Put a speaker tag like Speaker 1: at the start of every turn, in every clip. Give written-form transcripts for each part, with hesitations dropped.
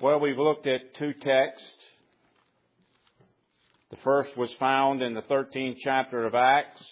Speaker 1: Well, we've looked at two texts. The first was found in the 13th chapter of Acts.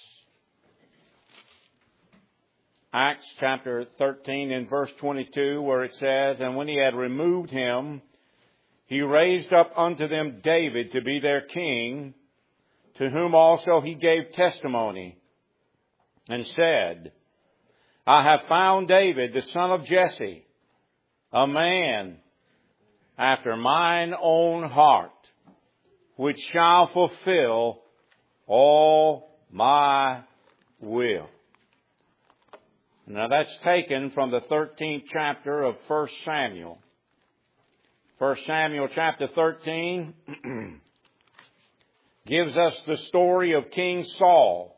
Speaker 1: Acts chapter 13 in verse 22, where it says, "And when he had removed him, he raised up unto them David to be their king, to whom also he gave testimony, and said, I have found David, the son of Jesse, a man after mine own heart, which shall fulfill all my will." Now that's taken from the 13th chapter of 1 Samuel. 1 Samuel chapter 13 gives us the story of King Saul,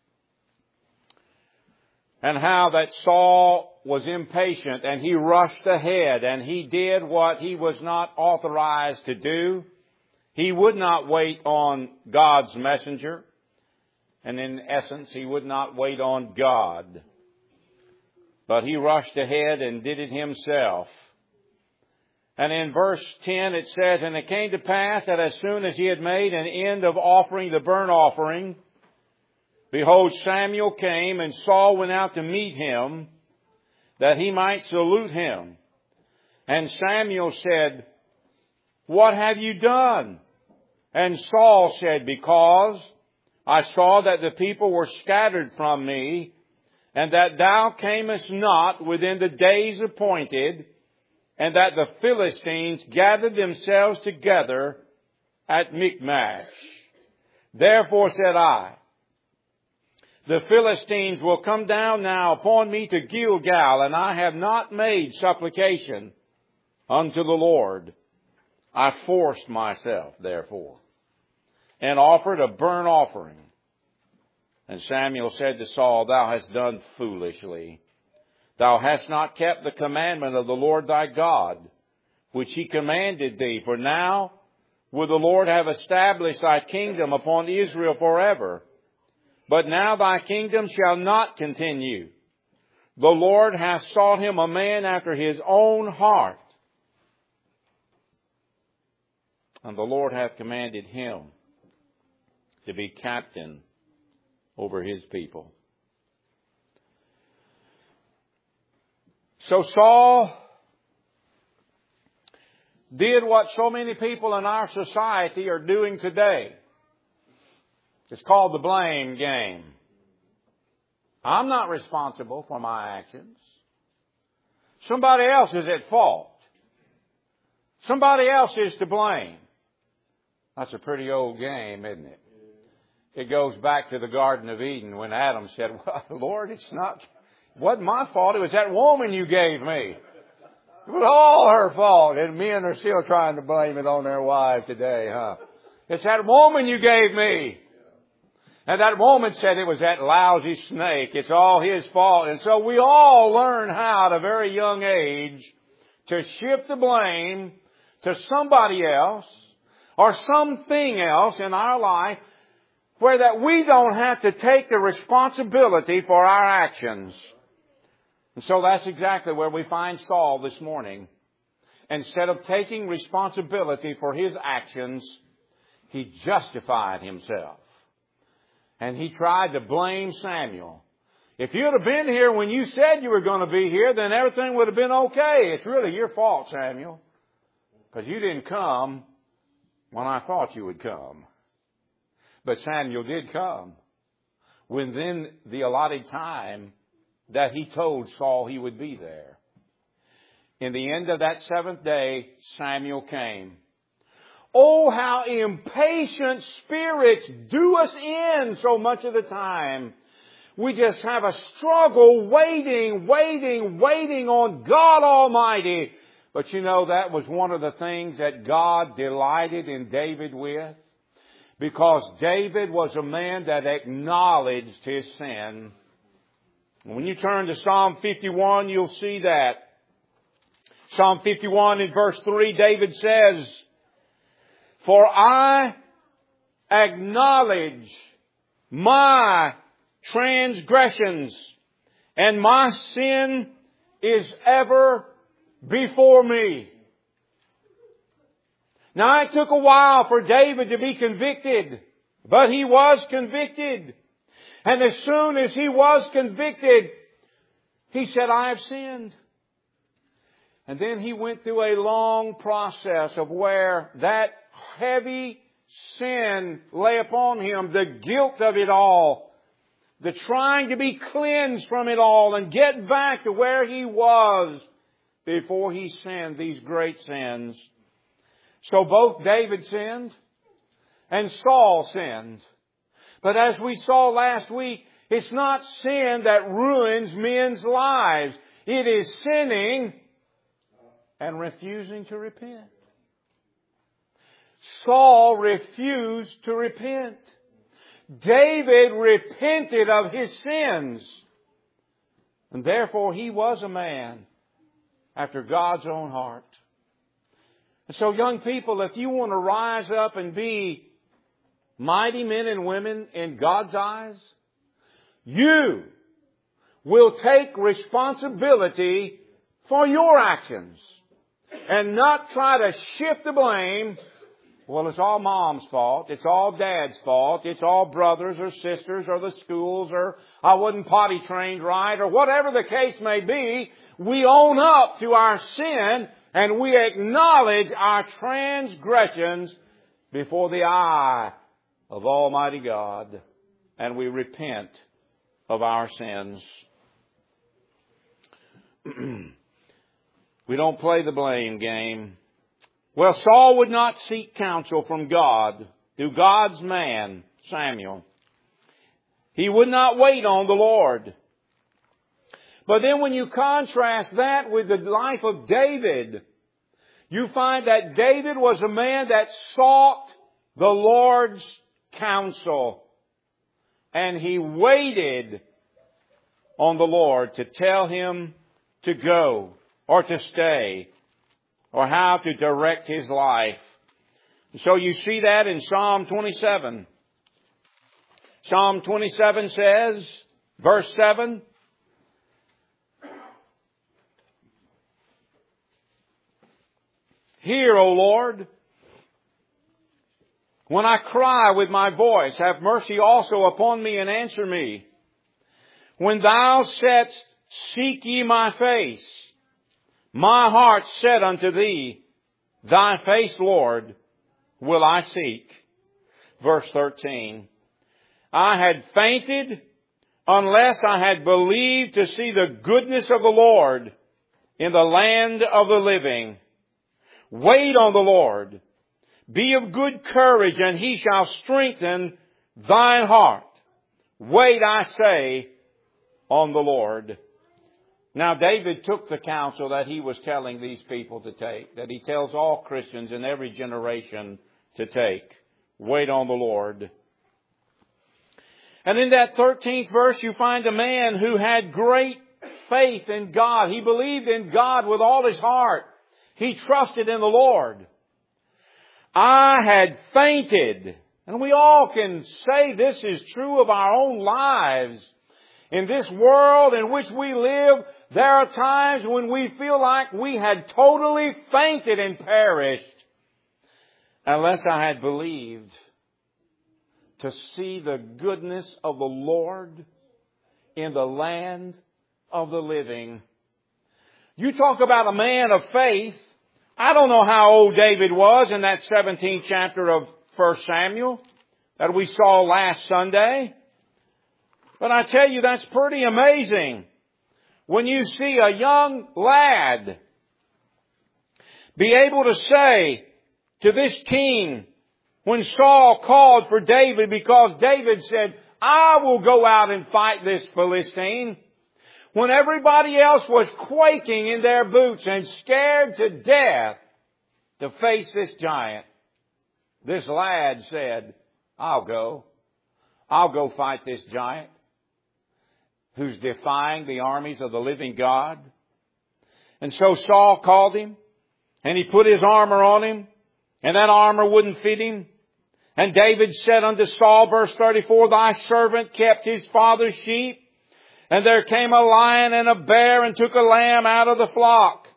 Speaker 1: and how that Saul was impatient and he rushed ahead and he did what he was not authorized to do. He would not wait on God's messenger, and in essence he would not wait on God. But he rushed ahead and did it himself. And in verse 10 it says, "And it came to pass that as soon as he had made an end of offering the burnt offering, behold, Samuel came, and Saul went out to meet him, that he might salute him. And Samuel said, What have you done? And Saul said, Because I saw that the people were scattered from me, and that thou camest not within the days appointed, and that the Philistines gathered themselves together at Michmash. Therefore said I, The Philistines will come down now upon me to Gilgal, and I have not made supplication unto the Lord. I forced myself, therefore, and offered a burnt offering. And Samuel said to Saul, Thou hast done foolishly. Thou hast not kept the commandment of the Lord thy God, which he commanded thee. For now will the Lord have established thy kingdom upon Israel forever. But now thy kingdom shall not continue. The Lord hath sought him a man after his own heart. And the Lord hath commanded him to be captain over his people." So Saul did what so many people in our society are doing today. It's called the blame game. I'm not responsible for my actions. Somebody else is at fault. Somebody else is to blame. That's a pretty old game, isn't it? It goes back to the Garden of Eden when Adam said, Well, Lord, it wasn't my fault. It was that woman you gave me. It was all her fault. And men are still trying to blame it on their wives today, huh? It's that woman you gave me. And that woman said it was that lousy snake. It's all his fault. And so we all learn how at a very young age to shift the blame to somebody else or something else in our life, where that we don't have to take the responsibility for our actions. And so that's exactly where we find Saul this morning. Instead of taking responsibility for his actions, he justified himself. And he tried to blame Samuel. If you'd have been here when you said you were going to be here, then everything would have been okay. It's really your fault, Samuel, because you didn't come when I thought you would come. But Samuel did come within the allotted time that he told Saul he would be there. In the end of that 7th day, Samuel came. Oh, how impatient spirits do us in so much of the time. We just have a struggle waiting on God Almighty. But you know, that was one of the things that God delighted in David with. Because David was a man that acknowledged his sin. When you turn to Psalm 51, you'll see that. Psalm 51 in verse 3, David says, For I acknowledge my transgressions, and my sin is ever before me. Now it took a while for David to be convicted, but he was convicted. And as soon as he was convicted, he said, I have sinned. And then he went through a long process of where that heavy sin lay upon him, the guilt of it all, the trying to be cleansed from it all and get back to where he was before he sinned these great sins. So both David sinned and Saul sinned. But as we saw last week, it's not sin that ruins men's lives. It is sinning and refusing to repent. Saul refused to repent. David repented of his sins. And therefore he was a man after God's own heart. And so young people, if you want to rise up and be mighty men and women in God's eyes, you will take responsibility for your actions and not try to shift the blame. Well, it's all mom's fault. It's all dad's fault. It's all brothers or sisters or the schools or I wasn't potty trained right or whatever the case may be. We own up to our sin and we acknowledge our transgressions before the eye of Almighty God. And we repent of our sins. We don't play the blame game. Well, Saul would not seek counsel from God through God's man, Samuel. He would not wait on the Lord. But then when you contrast that with the life of David, you find that David was a man that sought the Lord's counsel. And he waited on the Lord to tell him to go or to stay or how to direct his life. So you see that in Psalm 27. Psalm 27 says, verse 7, Hear, O Lord, when I cry with my voice, have mercy also upon me and answer me. When thou saidst, Seek ye my face, my heart said unto thee, Thy face, Lord, will I seek. Verse 13, I had fainted unless I had believed to see the goodness of the Lord in the land of the living. Wait on the Lord. Be of good courage, and he shall strengthen thine heart. Wait, I say, on the Lord. Now, David took the counsel that he was telling these people to take, that he tells all Christians in every generation to take. Wait on the Lord. And in that 13th verse, you find a man who had great faith in God. He believed in God with all his heart. He trusted in the Lord. I had fainted. And we all can say this is true of our own lives. In this world in which we live, there are times when we feel like we had totally fainted and perished unless I had believed to see the goodness of the Lord in the land of the living. You talk about a man of faith. I don't know how old David was in that 17th chapter of 1 Samuel that we saw last Sunday. But I tell you, that's pretty amazing when you see a young lad be able to say to this king, when Saul called for David because David said, I will go out and fight this Philistine. When everybody else was quaking in their boots and scared to death to face this giant, this lad said, I'll go. I'll go fight this giant who's defying the armies of the living God. And so Saul called him and he put his armor on him and that armor wouldn't fit him. And David said unto Saul, verse 34, Thy servant kept his father's sheep. And there came a lion and a bear and took a lamb out of the flock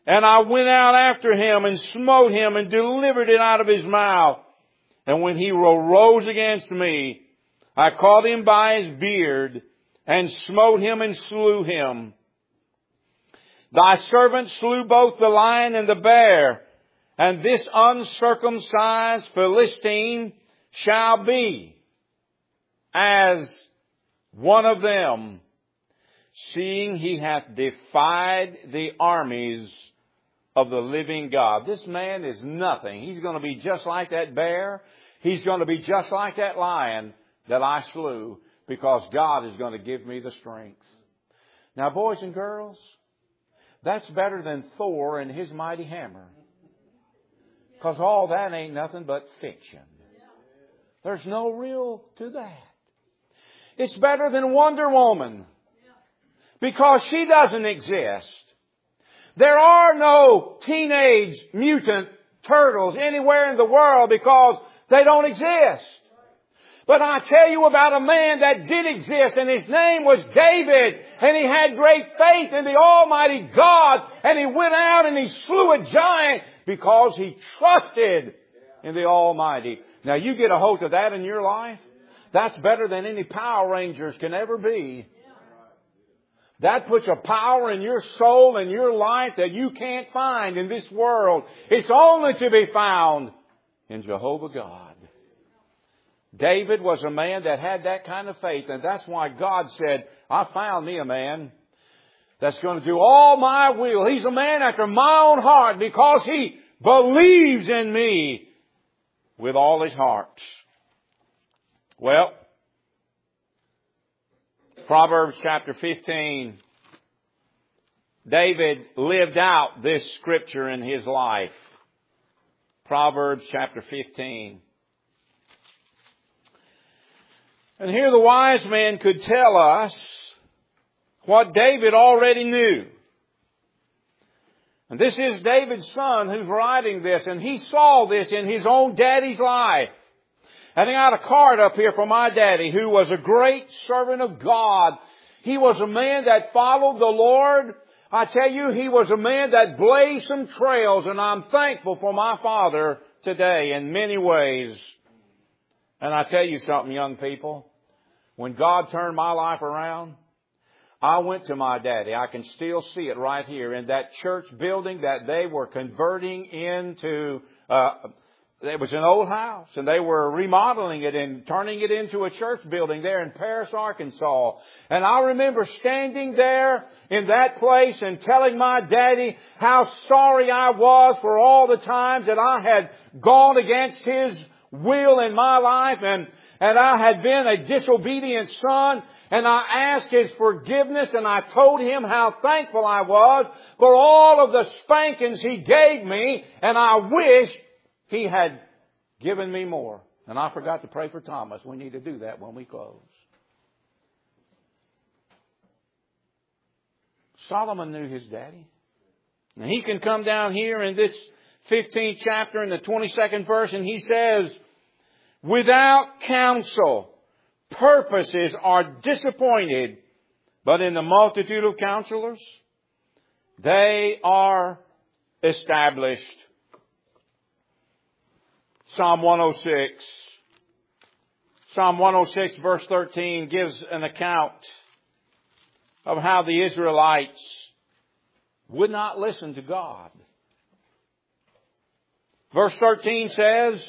Speaker 1: And I went out after him and smote him and delivered it out of his mouth. And when he arose against me, I caught him by his beard and smote him and slew him. Thy servant slew both the lion and the bear, and this uncircumcised Philistine shall be as one of them, seeing he hath defied the armies of the living God. This man is nothing. He's going to be just like that bear. He's going to be just like that lion that I slew, because God is going to give me the strength. Now, boys and girls, that's better than Thor and his mighty hammer. Because all that ain't nothing but fiction. There's no real to that. It's better than Wonder Woman, because she doesn't exist. There are no teenage mutant turtles anywhere in the world because they don't exist. But I tell you about a man that did exist, and his name was David, and he had great faith in the Almighty God, and he went out and he slew a giant because he trusted in the Almighty. Now you get a hold of that in your life, that's better than any Power Rangers can ever be. That puts a power in your soul and your life that you can't find in this world. It's only to be found in Jehovah God. David was a man that had that kind of faith, and that's why God said, I found me a man that's going to do all my will. He's a man after my own heart because he believes in me with all his heart. Well, Proverbs chapter 15, David lived out this scripture in his life. Proverbs chapter 15. And here the wise man could tell us what David already knew. And this is David's son who's writing this, and he saw this in his own daddy's life. And I got a card up here for my daddy, who was a great servant of God. He was a man that followed the Lord. I tell you, he was a man that blazed some trails, and I'm thankful for my father today in many ways. And I tell you something, young people, when God turned my life around, I went to my daddy. I can still see it right here in that church building that they were converting into. It was an old house, and they were remodeling it and turning it into a church building there in Paris, Arkansas. And I remember standing there in that place and telling my daddy how sorry I was for all the times that I had gone against his will in my life, and I had been a disobedient son. And I asked his forgiveness, and I told him how thankful I was for all of the spankings he gave me, and I wished he had given me more. And I forgot to pray for Thomas. We need to do that when we close. Solomon knew his daddy. And he can come down here in this 15th chapter in the 22nd verse, and he says, without counsel, purposes are disappointed, but in the multitude of counselors, they are established. Psalm 106. Psalm 106 verse 13 gives an account of how the Israelites would not listen to God. Verse 13 says,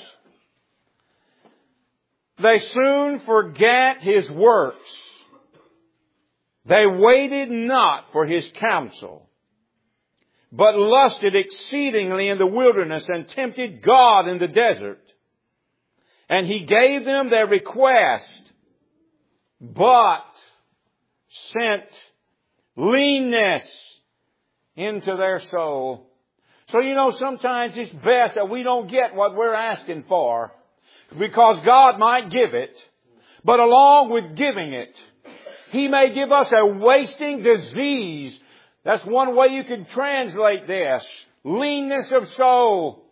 Speaker 1: they soon forgat his works. They waited not for his counsel, but lusted exceedingly in the wilderness and tempted God in the desert. And he gave them their request, but sent leanness into their soul. So sometimes it's best that we don't get what we're asking for, because God might give it, but along with giving it, He may give us a wasting disease. That's one way you can translate this. Leanness of soul.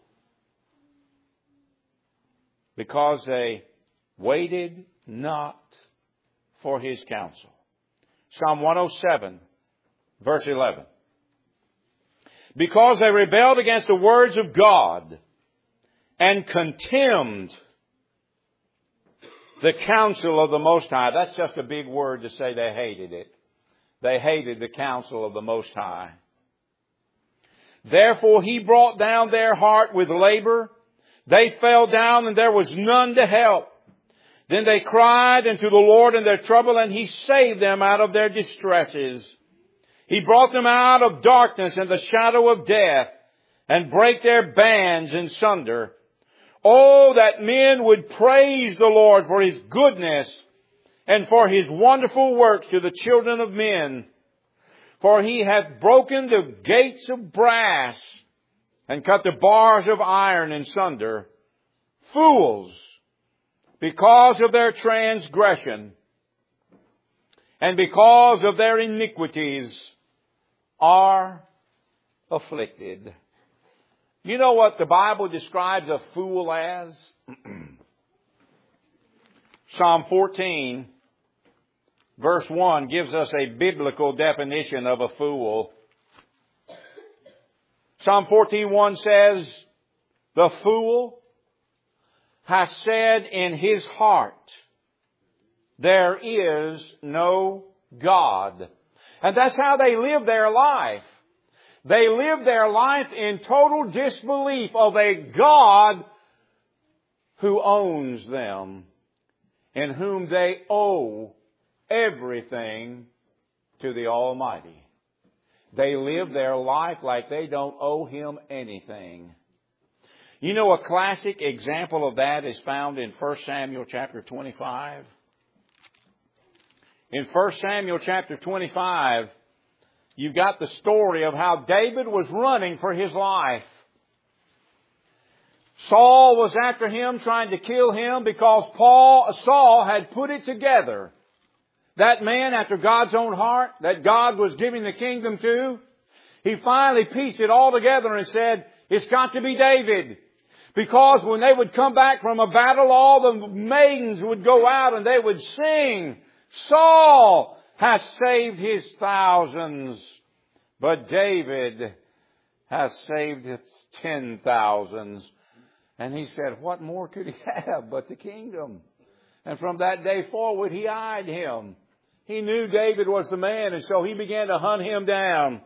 Speaker 1: Because they waited not for His counsel. Psalm 107, verse 11. because they rebelled against the words of God and contemned the counsel of the Most High. That's just a big word to say they hated it. They hated the counsel of the Most High. Therefore He brought down their heart with labor. They fell down and there was none to help. Then they cried unto the Lord in their trouble, and He saved them out of their distresses. He brought them out of darkness and the shadow of death, and brake their bands in sunder. Oh, that men would praise the Lord for His goodness and for His wonderful works to the children of men. For He hath broken the gates of brass and cut the bars of iron in sunder. Fools, because of their transgression and because of their iniquities, are afflicted. You know what the Bible describes a fool as? Psalm 14, verse 1 gives us a biblical definition of a fool. Psalm 14:1 says, "The fool hath said in his heart, there is no God." And that's how they live their life. They live their life in total disbelief of a God who owns them, in whom they owe everything to the Almighty. They live their life like they don't owe Him anything. You know, a classic example of that is found in 1 Samuel chapter 25. In 1 Samuel chapter 25, you've got the story of how David was running for his life. Saul was after him, trying to kill him, because Saul had put it together. That man after God's own heart, that God was giving the kingdom to, he finally pieced it all together and said, it's got to be David. Because when they would come back from a battle, all the maidens would go out and they would sing, Saul has saved his thousands, but David has saved his 10,000s. And he said, what more could he have but the kingdom? And from that day forward, he eyed him. He knew David was the man, and so he began to hunt him down.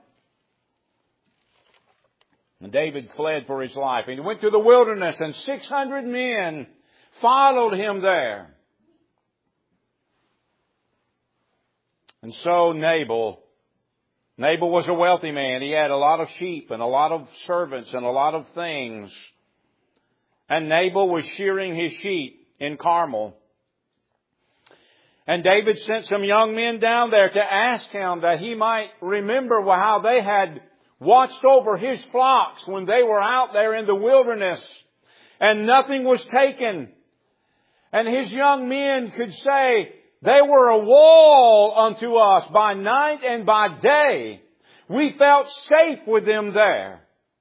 Speaker 1: And David fled for his life. And he went to the wilderness, and 600 men followed him there. And so Nabal was a wealthy man. He had a lot of sheep and a lot of servants and a lot of things. And Nabal was shearing his sheep in Carmel. And David sent some young men down there to ask him that he might remember how they had watched over his flocks when they were out there in the wilderness and nothing was taken. And his young men could say, they were a wall unto us by night and by day. We felt safe with them there.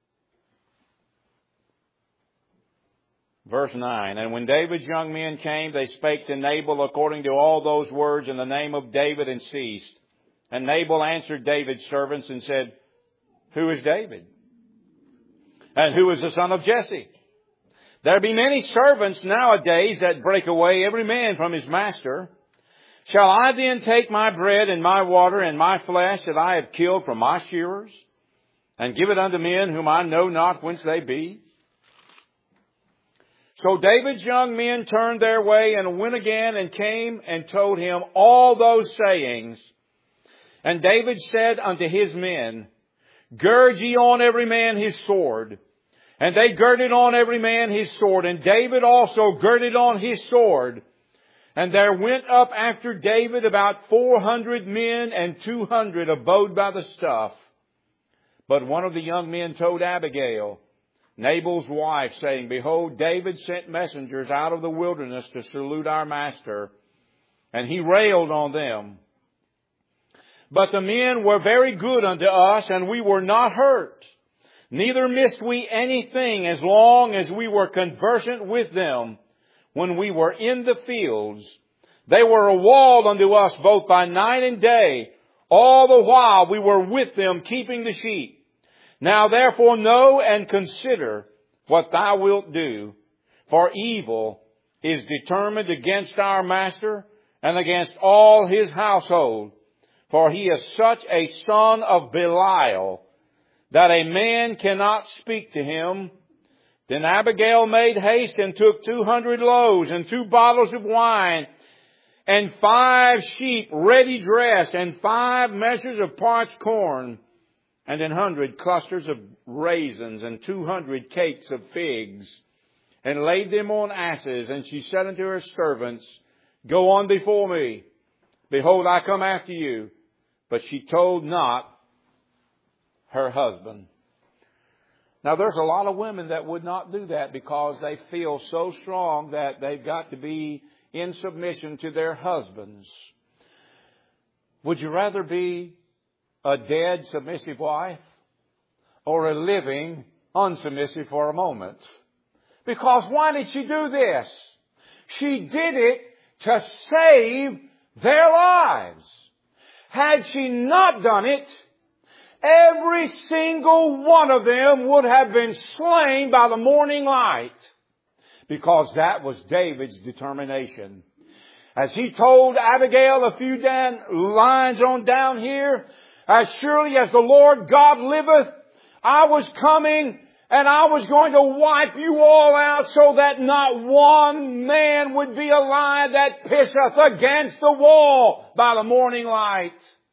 Speaker 1: Verse 9, and when David's young men came, they spake to Nabal according to all those words in the name of David, and ceased. And Nabal answered David's servants and said, who is David? And who is the son of Jesse? There be many servants nowadays that break away every man from his master. Shall I then take my bread and my water and my flesh that I have killed from my shearers, and give it unto men whom I know not whence they be? So David's young men turned their way and went again and came and told him all those sayings. And David said unto his men, gird ye on every man his sword. And they girded on every man his sword. And David also girded on his sword. And there went up after David about 400 men, and 200 abode by the stuff. But one of the young men told Abigail, Nabal's wife, saying, behold, David sent messengers out of the wilderness to salute our master. And he railed on them. But the men were very good unto us, and we were not hurt. Neither missed we anything as long as we were conversant with them. When we were in the fields, they were a wall unto us both by night and day. All the while we were with them keeping the sheep. Now therefore know and consider what thou wilt do, for evil is determined against our master and against all his household. For he is such a son of Belial that a man cannot speak to him. Then Abigail made haste and took 200 loaves and 2 bottles of wine and 5 sheep ready dressed and 5 measures of parched corn and 100 clusters of raisins and 200 cakes of figs, and laid them on asses. And she said unto her servants, Go on before me. Behold, I come after you. But she told not her husband. Now there's a lot of women that would not do that because they feel so strong that they've got to be in submission to their husbands. Would you rather be a dead submissive wife or a living unsubmissive for a moment? Because why did she do this? She did it to save their lives. Had she not done it, every single one of them would have been slain by the morning light. Because that was David's determination. As he told Abigail a few lines on down here, as surely as the Lord God liveth, I was coming and I was going to wipe you all out so that not one man would be alive that pisseth against the wall by the morning light.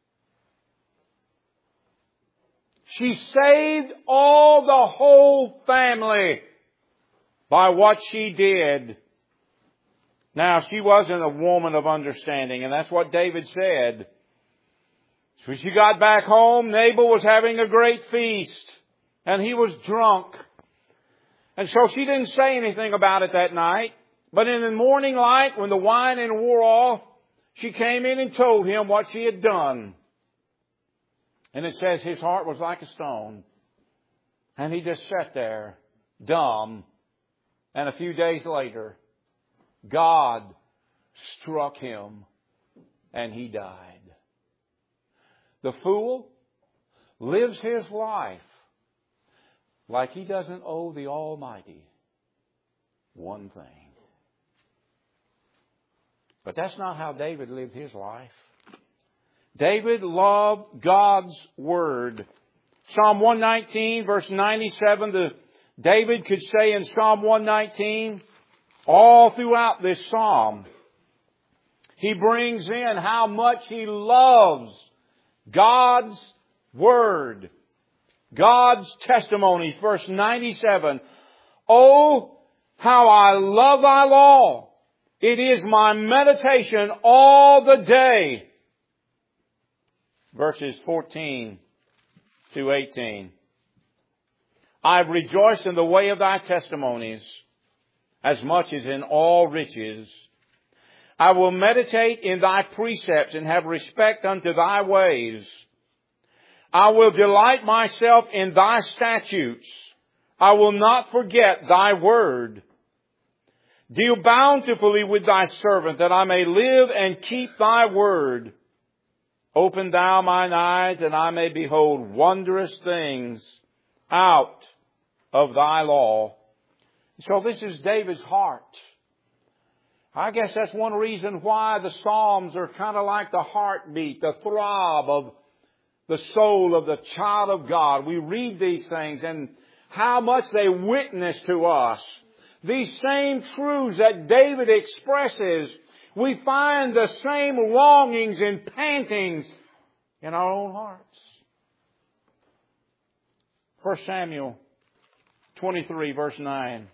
Speaker 1: She saved all the whole family by what she did. Now, she wasn't a woman of understanding, and that's what David said. When she got back home, Nabal was having a great feast, and he was drunk. And so she didn't say anything about it that night. But in the morning light, when the wine had wore off, she came in and told him what she had done. And it says his heart was like a stone. And he just sat there, dumb. And a few days later, God struck him and he died. The fool lives his life like he doesn't owe the Almighty one thing. But that's not how David lived his life. David loved God's Word. Psalm 119, verse 97, David could say in Psalm 119, all throughout this psalm, he brings in how much he loves God's Word, God's testimonies. Verse 97, Oh, how I love thy law. It is my meditation all the day. Verses 14 to 18. I've rejoiced in the way of thy testimonies as much as in all riches. I will meditate in thy precepts and have respect unto thy ways. I will delight myself in thy statutes. I will not forget thy word. Deal bountifully with thy servant, that I may live and keep thy word. Open thou mine eyes, and I may behold wondrous things out of thy law. So this is David's heart. I guess that's one reason why the Psalms are kind of like the heartbeat, the throb of the soul of the child of God. We read these things and how much they witness to us. These same truths that David expresses, we find the same longings and pantings in our own hearts. 1 Samuel 23, verse 9.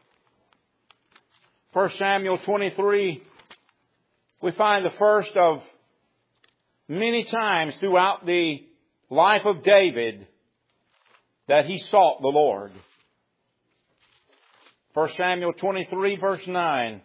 Speaker 1: 1 Samuel 23, we find the first of many times throughout the life of David that he sought the Lord. 1 Samuel 23, verse 9.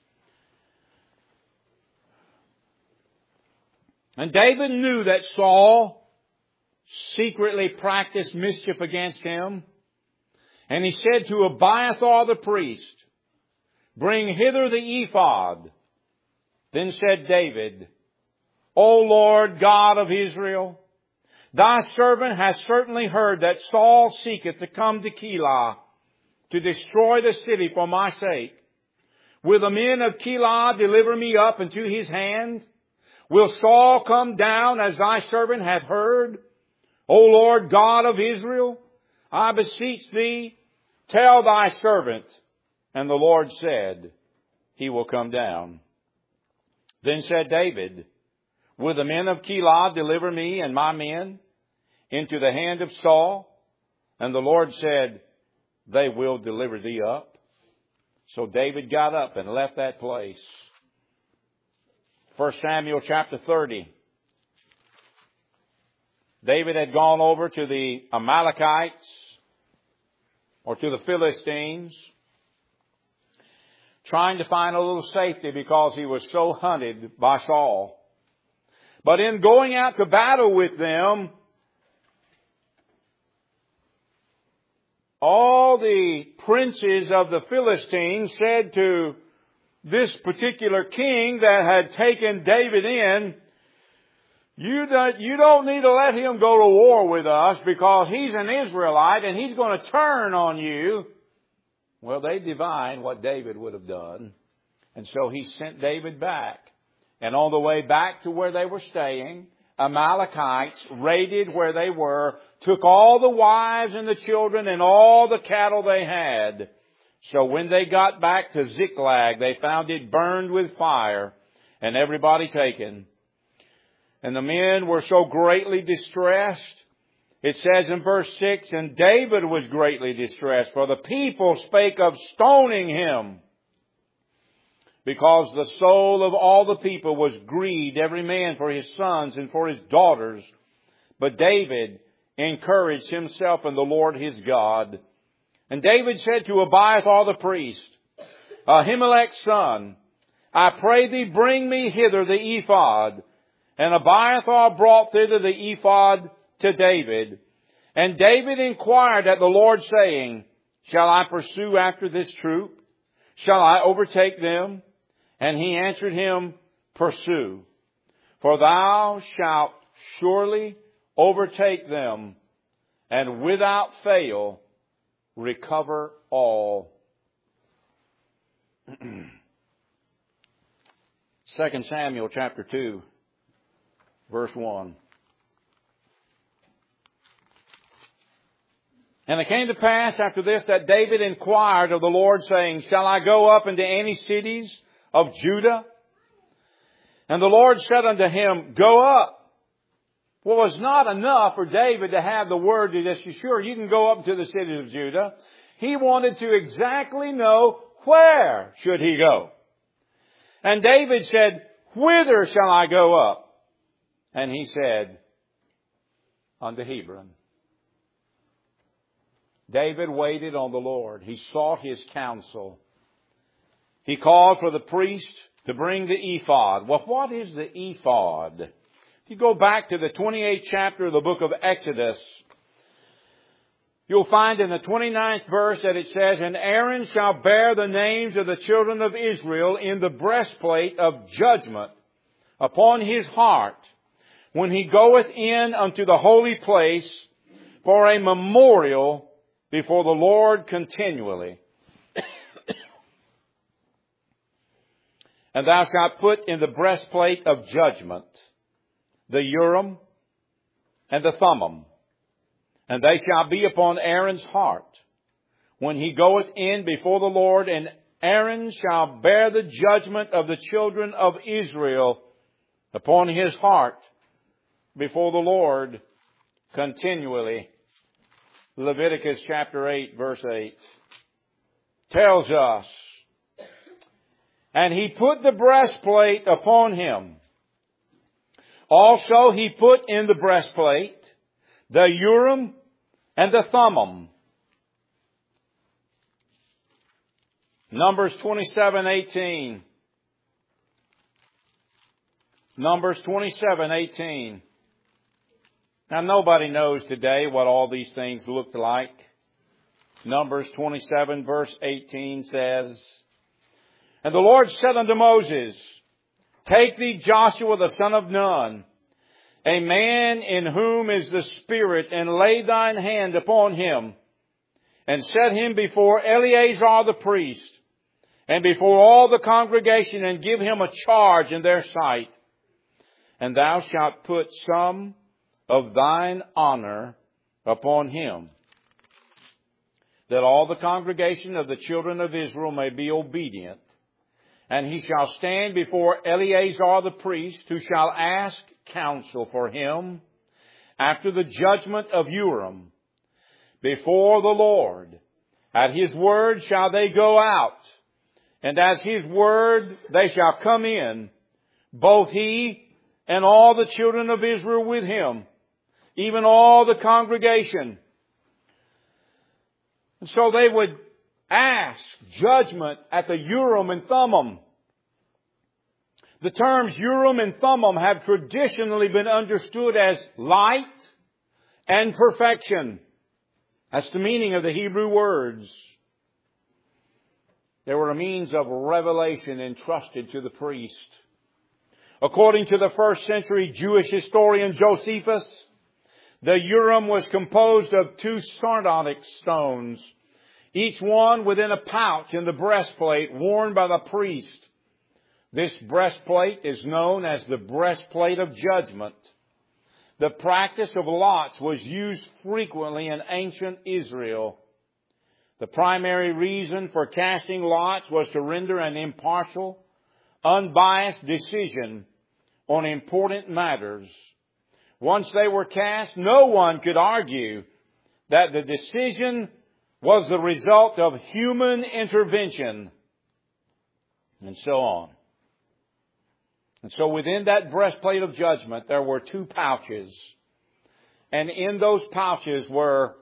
Speaker 1: And David knew that Saul secretly practiced mischief against him. And he said to Abiathar the priest, Bring hither the ephod. Then said David, O Lord God of Israel, Thy servant hath certainly heard that Saul seeketh to come to Keilah to destroy the city for my sake. Will the men of Keilah deliver me up into his hand? Will Saul come down as thy servant hath heard? O Lord God of Israel, I beseech thee, tell thy servant. And the Lord said, he will come down. Then said David, will the men of Keilah deliver me and my men into the hand of Saul? And the Lord said, they will deliver thee up. So David got up and left that place. 1 Samuel chapter 30. David had gone over to the Amalekites, or to the Philistines, trying to find a little safety because he was so hunted by Saul. But in going out to battle with them, all the princes of the Philistines said to this particular king that had taken David in, you don't need to let him go to war with us because he's an Israelite and he's going to turn on you. Well, they divined what David would have done. And so he sent David back. And on the way back to where they were staying, Amalekites raided where they were, took all the wives and the children and all the cattle they had. So when they got back to Ziklag, they found it burned with fire and everybody taken. And the men were so greatly distressed. It says in verse 6, and David was greatly distressed, for the people spake of stoning him, because the soul of all the people was grieved, every man for his sons and for his daughters. But David encouraged himself in the Lord his God. And David said to Abiathar the priest, Ahimelech's son, I pray thee bring me hither the ephod. And Abiathar brought thither the ephod to David. And David inquired at the Lord, saying, shall I pursue after this troop? Shall I overtake them? And he answered him, pursue, for thou shalt surely overtake them, and without fail recover all. 2 Samuel chapter 2, verse 1. And it came to pass after this that David inquired of the Lord, saying, shall I go up into any cities of Judah? And the Lord said unto him, go up. Well, it was not enough for David to have the word to just, sure, you can go up to the cities of Judah. He wanted to exactly know where should he go. And David said, whither shall I go up? And he said, unto Hebron. David waited on the Lord. He sought his counsel. He called for the priest to bring the ephod. Well, what is the ephod? If you go back to the 28th chapter of the book of Exodus, you'll find in the 29th verse that it says, and Aaron shall bear the names of the children of Israel in the breastplate of judgment upon his heart when he goeth in unto the holy place for a memorial before the Lord continually. And thou shalt put in the breastplate of judgment the Urim and the Thummim, and they shall be upon Aaron's heart when he goeth in before the Lord, and Aaron shall bear the judgment of the children of Israel upon his heart before the Lord continually. Leviticus chapter 8, verse 8 tells us, and he put the breastplate upon him. Also he put in the breastplate the Urim and the Thummim. Numbers 27:18. Numbers 27:18. Now nobody knows today what all these things looked like. Numbers 27 verse 18 says, and the Lord said unto Moses, take thee Joshua the son of Nun, a man in whom is the Spirit, and lay thine hand upon him, and set him before Eleazar the priest, and before all the congregation, and give him a charge in their sight. And thou shalt put some of thine honor upon him, that all the congregation of the children of Israel may be obedient. And he shall stand before Eleazar the priest, who shall ask counsel for him after the judgment of Urim before the Lord. At his word shall they go out, and at his word they shall come in, both he and all the children of Israel with him, even all the congregation. And so they would ask judgment at the Urim and Thummim. The terms Urim and Thummim have traditionally been understood as light and perfection. That's the meaning of the Hebrew words. They were a means of revelation entrusted to the priest. According to the first century Jewish historian Josephus, the Urim was composed of 2 sardonyx stones, each one within a pouch in the breastplate worn by the priest. This breastplate is known as the breastplate of judgment. The practice of lots was used frequently in ancient Israel. The primary reason for casting lots was to render an impartial, unbiased decision on important matters. Once they were cast, no one could argue that the decision was the result of human intervention, and so on. And so within that breastplate of judgment, there were 2 pouches. And in those pouches were,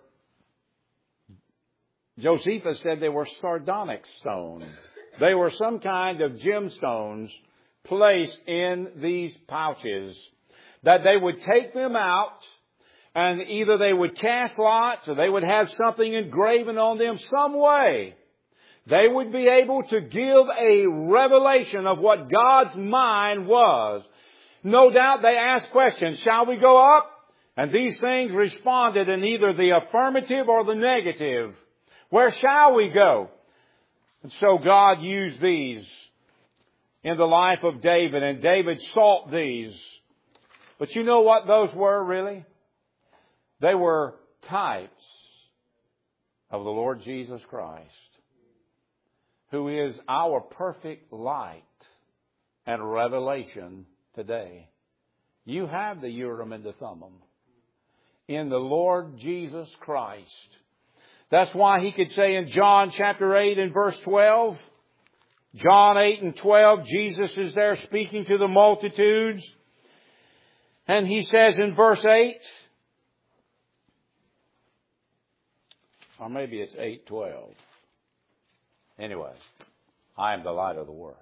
Speaker 1: Josephus said they were sardonyx stones. They were some kind of gemstones placed in these pouches, that they would take them out, and either they would cast lots or they would have something engraven on them some way. They would be able to give a revelation of what God's mind was. No doubt they asked questions. Shall we go up? And these things responded in either the affirmative or the negative. Where shall we go? And so God used these in the life of David, and David sought these. But you know what those were really? They were types of the Lord Jesus Christ, who is our perfect light and revelation today. You have the Urim and the Thummim in the Lord Jesus Christ. That's why he could say in John chapter 8 and verse 12, John 8 and 12, Jesus is there speaking to the multitudes. And he says in verse 8, or maybe it's 8:12. Anyway, I am the light of the world.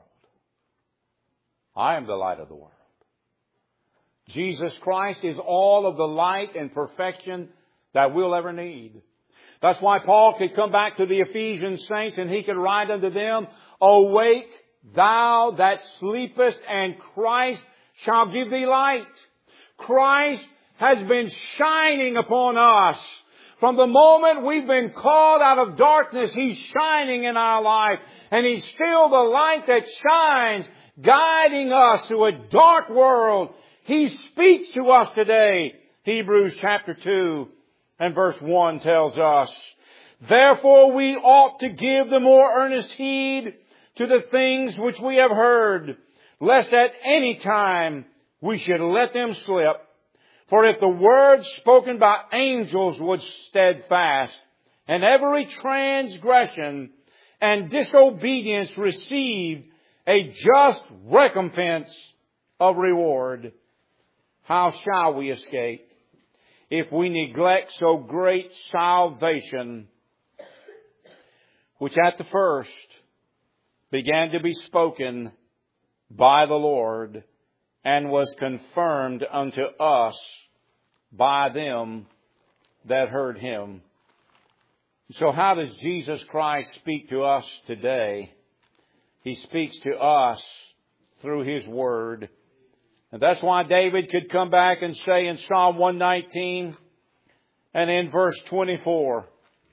Speaker 1: I am the light of the world. Jesus Christ is all of the light and perfection that we'll ever need. That's why Paul could come back to the Ephesian saints and he could write unto them, Awake, thou that sleepest, and Christ shall give thee light. Christ has been shining upon us. From the moment we've been called out of darkness, He's shining in our life. And He's still the light that shines, guiding us through a dark world. He speaks to us today. Hebrews chapter 2 and verse 1 tells us, Therefore we ought to give the more earnest heed to the things which we have heard, lest at any time we should let them slip. For if the word spoken by angels was steadfast, and every transgression and disobedience received a just recompense of reward, how shall we escape if we neglect so great salvation, which at the first began to be spoken by the Lord, and was confirmed unto us by them that heard Him? So how does Jesus Christ speak to us today? He speaks to us through His Word. And that's why David could come back and say in Psalm 119 and in verse 24.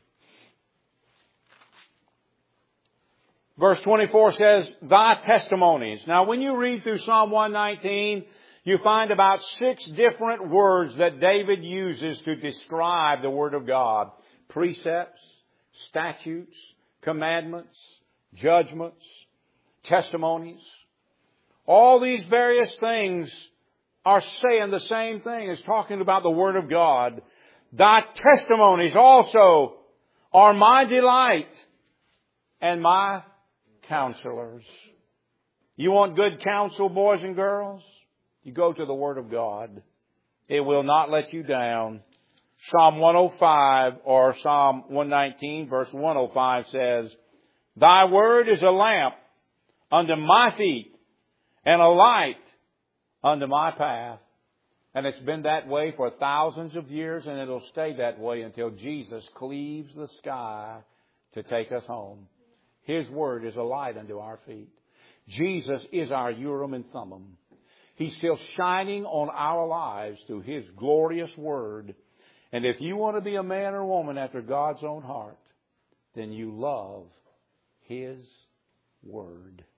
Speaker 1: Verse 24 says, Thy testimonies. Now when you read through Psalm 119, you find about 6 different words that David uses to describe the Word of God. Precepts, statutes, commandments, judgments, testimonies. All these various things are saying the same thing as talking about the Word of God. Thy testimonies also are my delight and my counselors. You want good counsel, boys and girls? You go to the Word of God. It will not let you down. Psalm 105 or Psalm 119 verse 105 says, Thy word is a lamp unto my feet and a light unto my path. And it's been that way for thousands of years, and it'll stay that way until Jesus cleaves the sky to take us home. His word is a light unto our feet. Jesus is our Urim and Thummim. He's still shining on our lives through His glorious word. And if you want to be a man or woman after God's own heart, then you love His word.